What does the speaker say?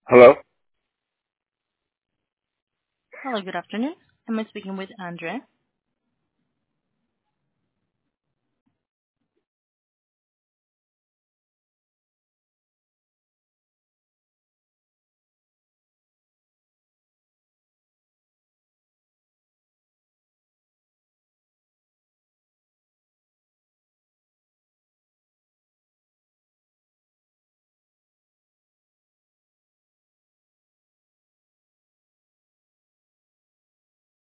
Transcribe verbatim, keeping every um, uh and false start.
Hello? Hello, good afternoon. Am I speaking with Andre?